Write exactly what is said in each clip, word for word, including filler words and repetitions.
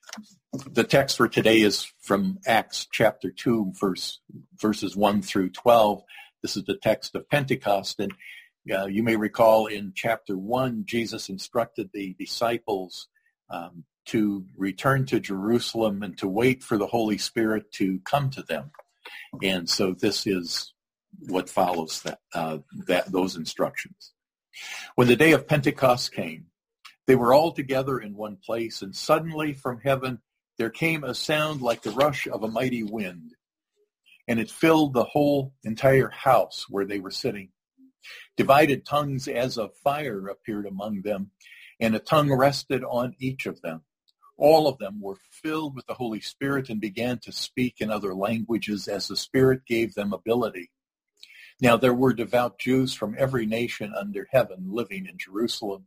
The text for today is from Acts chapter two, verse, verses one through twelve. This is the text of Pentecost. And uh, you may recall in chapter one, Jesus instructed the disciples um, to return to Jerusalem and to wait for the Holy Spirit to come to them. And so this is what follows that, uh, that those instructions. When the day of Pentecost came, they were all together in one place, and suddenly from heaven there came a sound like the rush of a mighty wind, and it filled the whole entire house where they were sitting. Divided tongues as of fire appeared among them, and a tongue rested on each of them. All of them were filled with the Holy Spirit and began to speak in other languages as the Spirit gave them ability. Now there were devout Jews from every nation under heaven living in Jerusalem.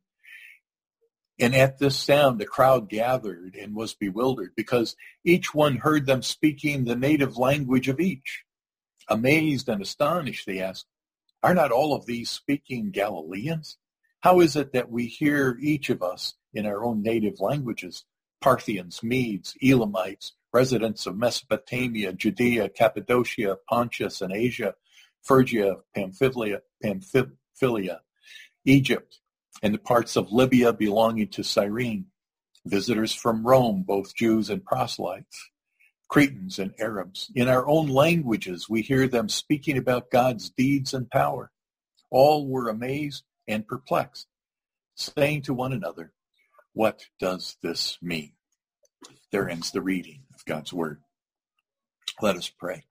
And at this sound, a crowd gathered and was bewildered because each one heard them speaking the native language of each. Amazed and astonished, they asked, "Are not all of these speaking Galileans? How is it that we hear each of us in our own native languages? Parthians, Medes, Elamites, residents of Mesopotamia, Judea, Cappadocia, Pontus, and Asia, Phrygia, Pamphylia, Pamphylia, Egypt, and the parts of Libya belonging to Cyrene, visitors from Rome, both Jews and proselytes, Cretans and Arabs. In our own languages, we hear them speaking about God's deeds and power." All were amazed and perplexed, saying to one another, "What does this mean?" There ends the reading of God's word. Let us pray.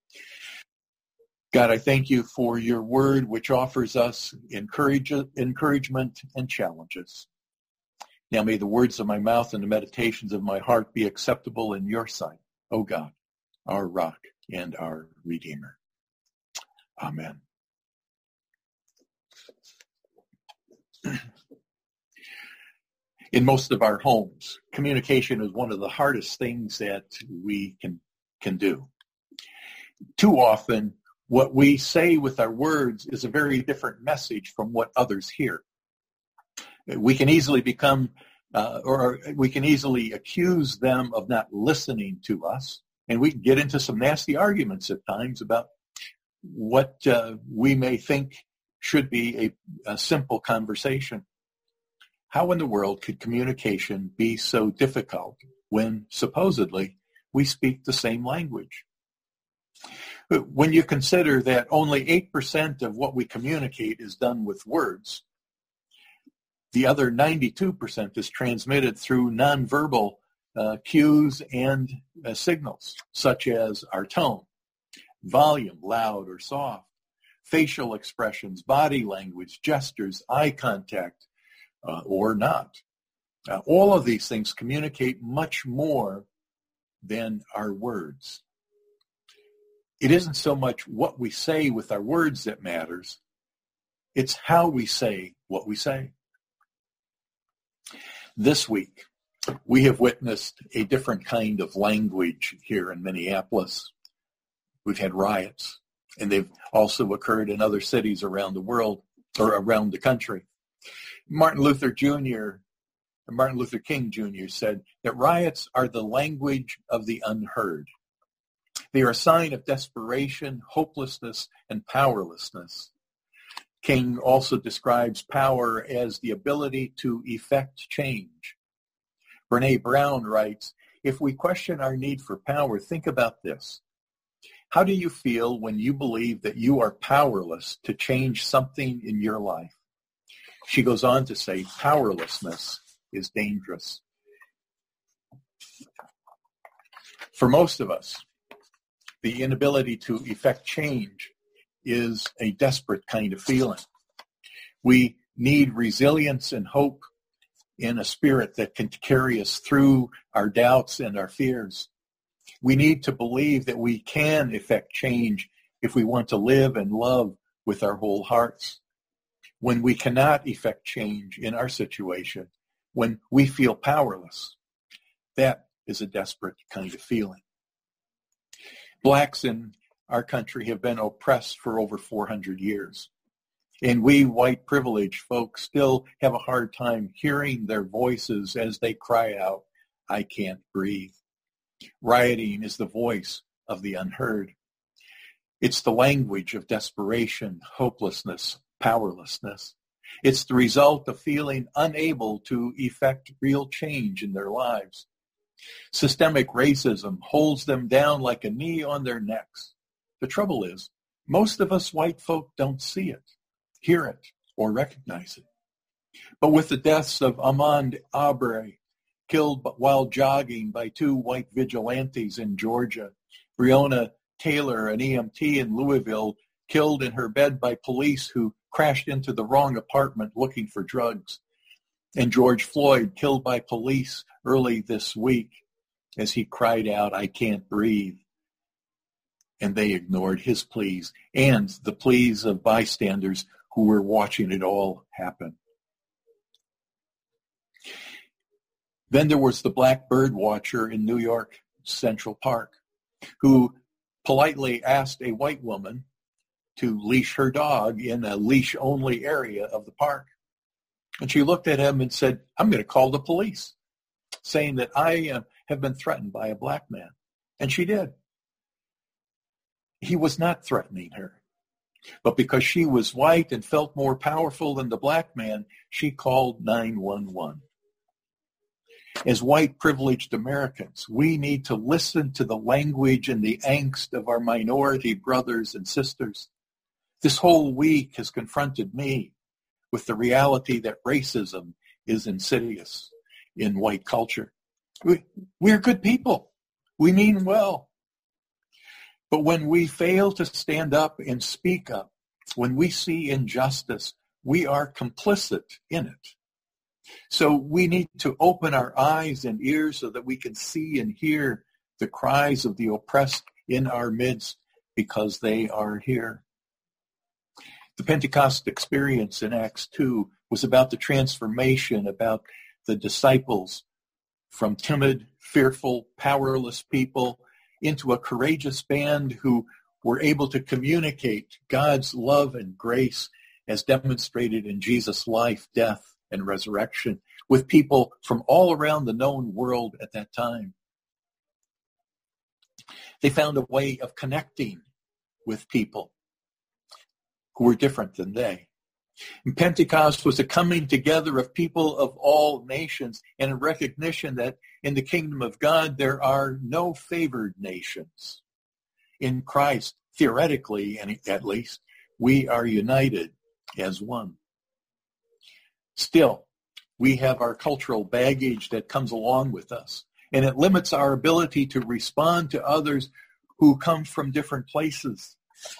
God, I thank you for your word, which offers us encourage, encouragement and challenges. Now may the words of my mouth and the meditations of my heart be acceptable in your sight, O God, our rock and our Redeemer. Amen. In most of our homes, communication is one of the hardest things that we can, can do. Too often, what we say with our words is a very different message from what others hear. We can easily become, uh, or we can easily accuse them of not listening to us, and we can get into some nasty arguments at times about what uh, we may think should be a, a simple conversation. How in the world could communication be so difficult when supposedly we speak the same language? When you consider that only eight percent of what we communicate is done with words, the other ninety-two percent is transmitted through nonverbal uh, cues and uh, signals, such as our tone, volume, loud or soft, facial expressions, body language, gestures, eye contact, uh, or not. Uh, all of these things communicate much more than our words. It isn't so much what we say with our words that matters. It's how we say what we say. This week, we have witnessed a different kind of language here in Minneapolis. We've had riots, and they've also occurred in other cities around the world or around the country. Martin Luther Junior, Martin Luther King Junior said that riots are the language of the unheard. They are a sign of desperation, hopelessness, and powerlessness. King also describes power as the ability to effect change. Brene Brown writes, "If we question our need for power, think about this. How do you feel when you believe that you are powerless to change something in your life?" She goes on to say, powerlessness is dangerous. For most of us, the inability to effect change is a desperate kind of feeling. We need resilience and hope in a spirit that can carry us through our doubts and our fears. We need to believe that we can effect change if we want to live and love with our whole hearts. When we cannot effect change in our situation, when we feel powerless, that is a desperate kind of feeling. Blacks in our country have been oppressed for over four hundred years. And we white privileged folks still have a hard time hearing their voices as they cry out, I can't breathe. Rioting is the voice of the unheard. It's the language of desperation, hopelessness, powerlessness. It's the result of feeling unable to effect real change in their lives. Systemic racism holds them down like a knee on their necks. The trouble is, most of us white folk don't see it, hear it, or recognize it. But with the deaths of Ahmaud Arbery, killed while jogging by two white vigilantes in Georgia, Breonna Taylor, an E M T in Louisville, killed in her bed by police who crashed into the wrong apartment looking for drugs, and George Floyd, killed by police early this week as he cried out, I can't breathe. And they ignored his pleas and the pleas of bystanders who were watching it all happen. Then there was the black bird watcher in New York Central Park who politely asked a white woman to leash her dog in a leash-only area of the park. And she looked at him and said, I'm going to call the police, saying that I uh, have been threatened by a black man. And she did. He was not threatening her. But because she was white and felt more powerful than the black man, she called nine one one. As white privileged Americans, we need to listen to the language and the angst of our minority brothers and sisters. This whole week has confronted me with the reality that racism is insidious in white culture. We, we're good people. We mean well. But when we fail to stand up and speak up, when we see injustice, we are complicit in it. So we need to open our eyes and ears so that we can see and hear the cries of the oppressed in our midst, because they are here. The Pentecost experience in Acts two was about the transformation, about the disciples from timid, fearful, powerless people into a courageous band who were able to communicate God's love and grace as demonstrated in Jesus' life, death, and resurrection with people from all around the known world at that time. They found a way of connecting with people who were different than they. And Pentecost was a coming together of people of all nations and a recognition that in the kingdom of God there are no favored nations. In Christ, theoretically and at least, we are united as one. Still, we have our cultural baggage that comes along with us, and it limits our ability to respond to others who come from different places.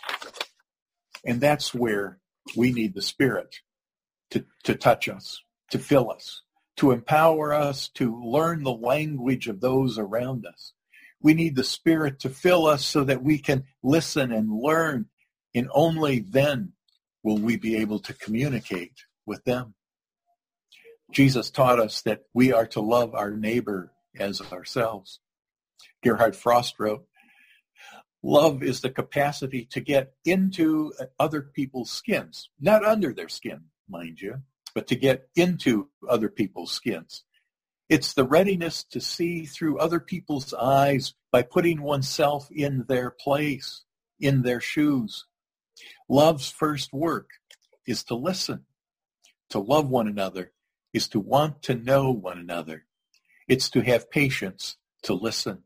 And that's where we need the Spirit to, to touch us, to fill us, to empower us to learn the language of those around us. We need the Spirit to fill us so that we can listen and learn, and only then will we be able to communicate with them. Jesus taught us that we are to love our neighbor as ourselves. Gerhard Frost wrote, love is the capacity to get into other people's skins, not under their skin, mind you, but to get into other people's skins. It's the readiness to see through other people's eyes by putting oneself in their place, in their shoes. Love's first work is to listen. To love one another is to want to know one another. It's to have patience to listen.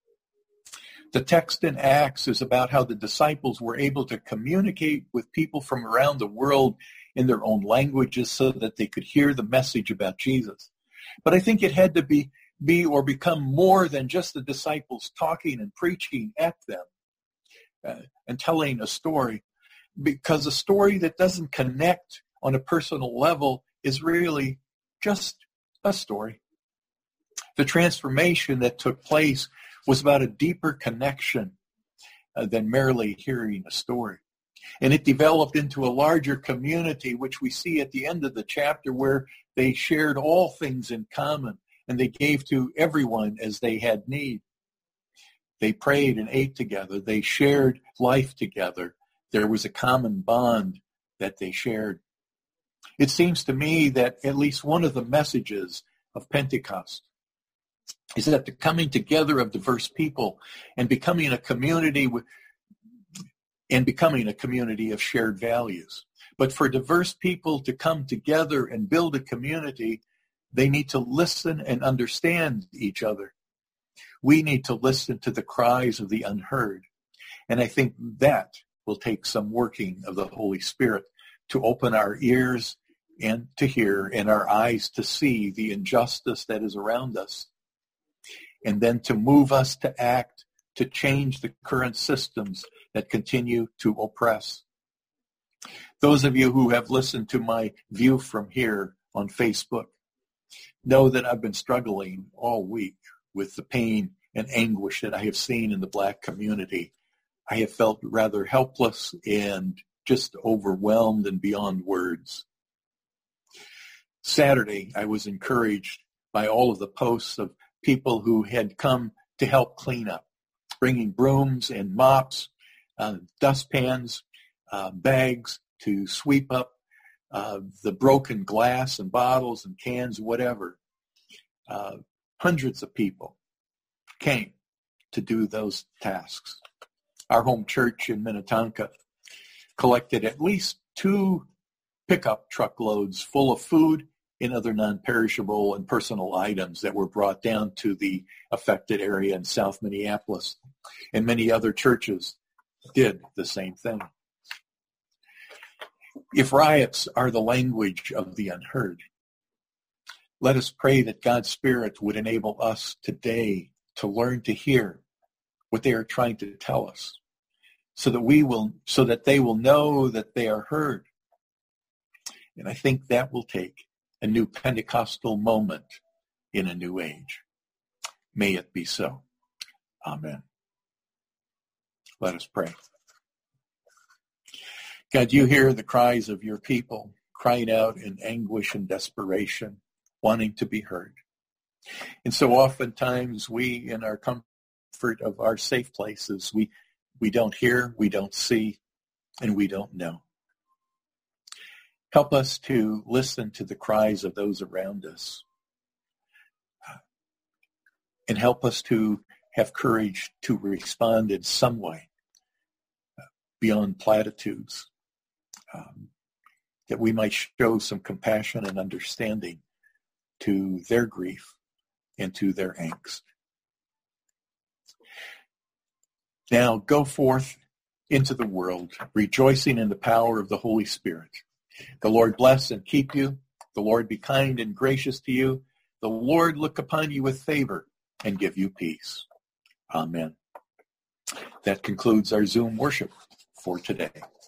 The text in Acts is about how the disciples were able to communicate with people from around the world in their own languages so that they could hear the message about Jesus. But I think it had to be, be or become more than just the disciples talking and preaching at them uh, and telling a story, because a story that doesn't connect on a personal level is really just a story. The transformation that took place was about a deeper connection uh, than merely hearing a story. And it developed into a larger community, which we see at the end of the chapter, where they shared all things in common and they gave to everyone as they had need. They prayed and ate together. They shared life together. There was a common bond that they shared. It seems to me that at least one of the messages of Pentecost is that the coming together of diverse people and becoming a community with, and becoming a community of shared values. But for diverse people to come together and build a community, they need to listen and understand each other. We need to listen to the cries of the unheard. And I think that will take some working of the Holy Spirit to open our ears and to hear and our eyes to see the injustice that is around us. And then to move us to act, to change the current systems that continue to oppress. Those of you who have listened to my View from Here on Facebook know that I've been struggling all week with the pain and anguish that I have seen in the Black community. I have felt rather helpless and just overwhelmed and beyond words. Saturday, I was encouraged by all of the posts of people who had come to help clean up, bringing brooms and mops, uh, dustpans, uh, bags to sweep up uh, the broken glass and bottles and cans, whatever. Uh, hundreds of people came to do those tasks. Our home church in Minnetonka collected at least two pickup truckloads full of food and other non-perishable and personal items that were brought down to the affected area in South Minneapolis. And many other churches did the same thing. If riots are the language of the unheard, let us pray that God's Spirit would enable us today to learn to hear what they are trying to tell us, so that we will, so that they will know that they are heard. And I think that will take a new Pentecostal moment in a new age. May it be so. Amen. Let us pray. God, you hear the cries of your people crying out in anguish and desperation, wanting to be heard. And so oftentimes we, in our comfort of our safe places, we, we don't hear, we don't see, and we don't know. Help us to listen to the cries of those around us. And help us to have courage to respond in some way beyond platitudes, um, that we might show some compassion and understanding to their grief and to their angst. Now go forth into the world, rejoicing in the power of the Holy Spirit. The Lord bless and keep you. The Lord be kind and gracious to you. The Lord look upon you with favor and give you peace. Amen. That concludes our Zoom worship for today.